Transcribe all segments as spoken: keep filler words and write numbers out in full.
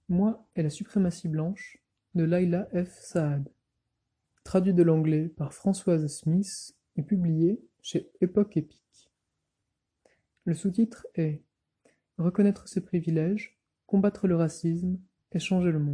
Moi et la suprématie blanche de Laila F. Saad. Traduit de l'anglais par Françoise Smith et publié chez Époque Épique. Le sous-titre est « Reconnaître ses privilèges, combattre le racisme et changer le monde ».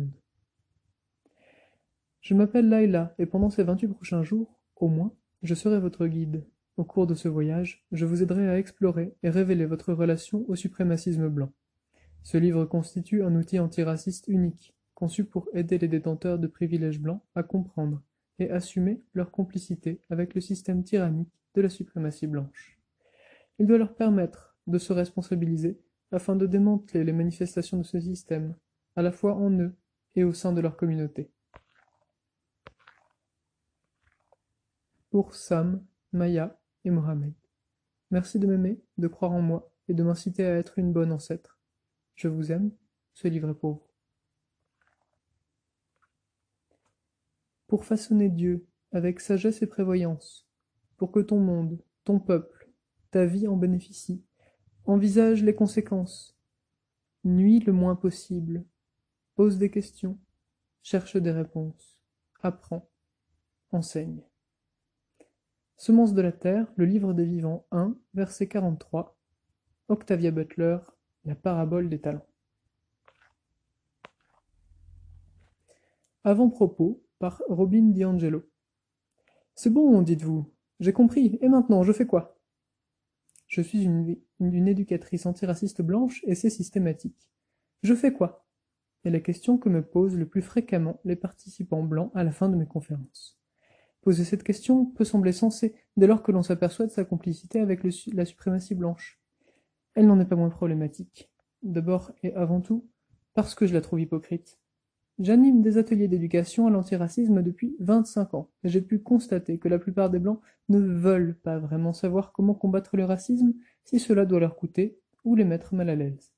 Je m'appelle Laila et pendant ces vingt-huit prochains jours, au moins, je serai votre guide. Au cours de ce voyage, je vous aiderai à explorer et révéler votre relation au suprémacisme blanc. Ce livre constitue un outil antiraciste unique, conçu pour aider les détenteurs de privilèges blancs à comprendre et assumer leur complicité avec le système tyrannique de la suprématie blanche. Il doit leur permettre de se responsabiliser afin de démanteler les manifestations de ce système, à la fois en eux et au sein de leur communauté. Pour Sam, Maya et Mohamed. Merci de m'aimer, de croire en moi et de m'inciter à être une bonne ancêtre. Je vous aime, ce livre est pour vous. Pour façonner Dieu avec sagesse et prévoyance, pour que ton monde, ton peuple, ta vie en bénéficie, envisage les conséquences, nuis le moins possible, pose des questions, cherche des réponses, apprends, enseigne. Semences de la terre, le livre des vivants un, verset quarante-trois, Octavia Butler, la parabole des talents. Avant-propos par Robin DiAngelo. C'est bon, dites-vous. J'ai compris. Et maintenant, je fais quoi? Je suis une, une éducatrice antiraciste blanche et c'est systématique. Je fais quoi? est la question que me posent le plus fréquemment les participants blancs à la fin de mes conférences. Poser cette question peut sembler sensé dès lors que l'on s'aperçoit de sa complicité avec le, la suprématie blanche. Elle n'en est pas moins problématique. D'abord et avant tout, parce que je la trouve hypocrite. J'anime des ateliers d'éducation à l'antiracisme depuis vingt-cinq ans, et j'ai pu constater que la plupart des Blancs ne veulent pas vraiment savoir comment combattre le racisme si cela doit leur coûter ou les mettre mal à l'aise.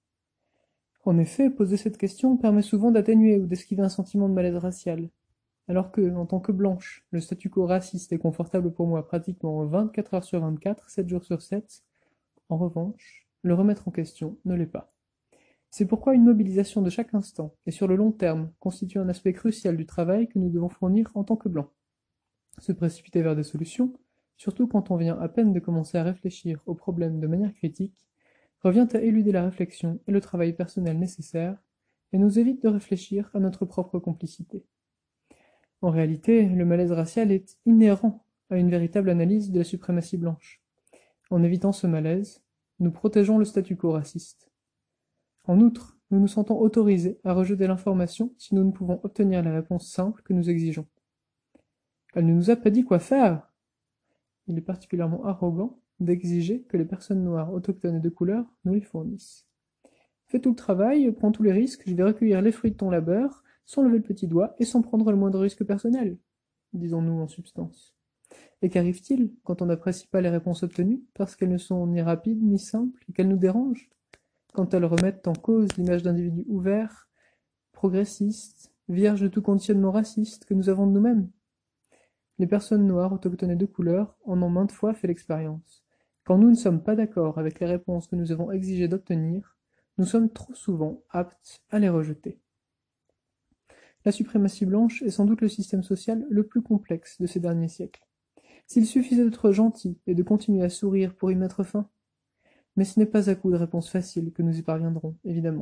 En effet, poser cette question permet souvent d'atténuer ou d'esquiver un sentiment de malaise racial, alors que, en tant que blanche, le statu quo raciste est confortable pour moi pratiquement vingt-quatre heures sur vingt-quatre, sept jours sur sept, en revanche, le remettre en question ne l'est pas. C'est pourquoi une mobilisation de chaque instant, et sur le long terme, constitue un aspect crucial du travail que nous devons fournir en tant que blancs. Se précipiter vers des solutions, surtout quand on vient à peine de commencer à réfléchir aux problèmes de manière critique, revient à éluder la réflexion et le travail personnel nécessaire, et nous évite de réfléchir à notre propre complicité. En réalité, le malaise racial est inhérent à une véritable analyse de la suprématie blanche. En évitant ce malaise, nous protégeons le statu quo raciste. En outre, nous nous sentons autorisés à rejeter l'information si nous ne pouvons obtenir les réponses simples que nous exigeons. Elle ne nous a pas dit quoi faire. Il est particulièrement arrogant d'exiger que les personnes noires, autochtones et de couleur nous les fournissent. Fais tout le travail, prends tous les risques, je vais recueillir les fruits de ton labeur, sans lever le petit doigt et sans prendre le moindre risque personnel, disons-nous en substance. Et qu'arrive-t-il quand on n'apprécie pas les réponses obtenues, parce qu'elles ne sont ni rapides ni simples et qu'elles nous dérangent? Quand elles remettent en cause l'image d'individus ouverts, progressistes, vierges de tout conditionnement raciste que nous avons de nous-mêmes. Les personnes noires, autochtones et de couleur en ont maintes fois fait l'expérience. Quand nous ne sommes pas d'accord avec les réponses que nous avons exigé d'obtenir, nous sommes trop souvent aptes à les rejeter. La suprématie blanche est sans doute le système social le plus complexe de ces derniers siècles. S'il suffisait d'être gentil et de continuer à sourire pour y mettre fin, mais ce n'est pas à coup de réponses faciles que nous y parviendrons, évidemment.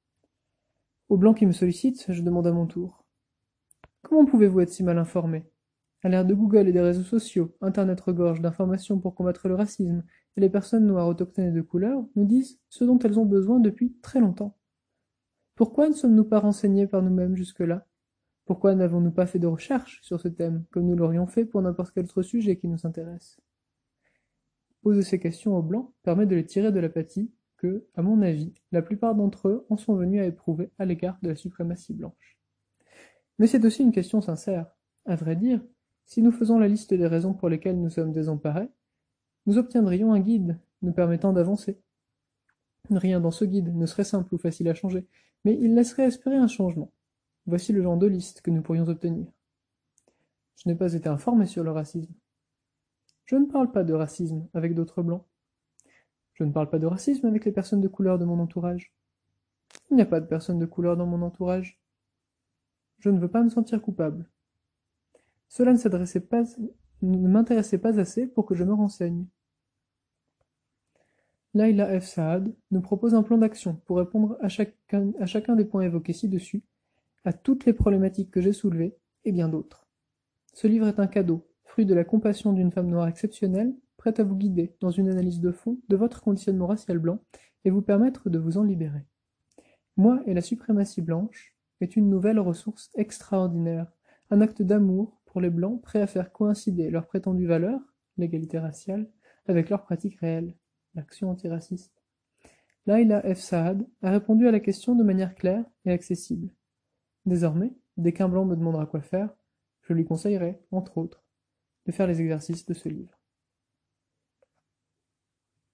Aux blancs qui me sollicitent, je demande à mon tour. Comment pouvez-vous être si mal informés? À l'ère de Google et des réseaux sociaux, Internet regorge d'informations pour combattre le racisme, et les personnes noires, autochtones et de couleur nous disent ce dont elles ont besoin depuis très longtemps. Pourquoi ne sommes-nous pas renseignés par nous-mêmes jusque-là? Pourquoi n'avons-nous pas fait de recherches sur ce thème, comme nous l'aurions fait pour n'importe quel autre sujet qui nous intéresse? Poser ces questions aux Blancs permet de les tirer de l'apathie que, à mon avis, la plupart d'entre eux en sont venus à éprouver à l'égard de la suprématie blanche. Mais c'est aussi une question sincère. À vrai dire, si nous faisons la liste des raisons pour lesquelles nous sommes désemparés, nous obtiendrions un guide nous permettant d'avancer. Rien dans ce guide ne serait simple ou facile à changer, mais il laisserait espérer un changement. Voici le genre de liste que nous pourrions obtenir. Je n'ai pas été informé sur le racisme. Je ne parle pas de racisme avec d'autres blancs. Je ne parle pas de racisme avec les personnes de couleur de mon entourage. Il n'y a pas de personne de couleur dans mon entourage. Je ne veux pas me sentir coupable. Cela ne s'adressait pas, ne m'intéressait pas assez pour que je me renseigne. Laila F. Saad nous propose un plan d'action pour répondre à chacun, à chacun des points évoqués ci-dessus, à toutes les problématiques que j'ai soulevées, et bien d'autres. Ce livre est un cadeau, fruit de la compassion d'une femme noire exceptionnelle, prête à vous guider dans une analyse de fond de votre conditionnement racial blanc et vous permettre de vous en libérer. Moi et la suprématie blanche est une nouvelle ressource extraordinaire, un acte d'amour pour les blancs prêts à faire coïncider leurs prétendues valeurs, l'égalité raciale, avec leurs pratiques réelles, l'action antiraciste. Laila F. Saad a répondu à la question de manière claire et accessible. Désormais, dès qu'un blanc me demandera quoi faire, je lui conseillerai, entre autres, de faire les exercices de ce livre.